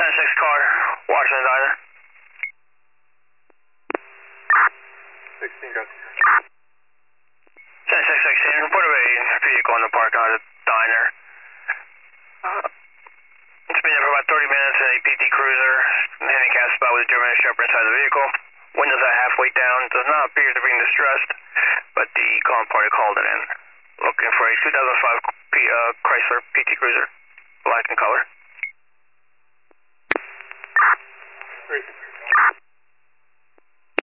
10-6 car, Washington Diner. 16, got 10-6-16, report of a vehicle in the parking lot of the diner. It's been there for about 30 minutes in a PT Cruiser, handicap spot with a German Shepherd inside the vehicle. Windows are halfway down, does not appear to be distressed, but the calling party called it in. Looking for a 2005 Chrysler PT Cruiser, black in color. 3.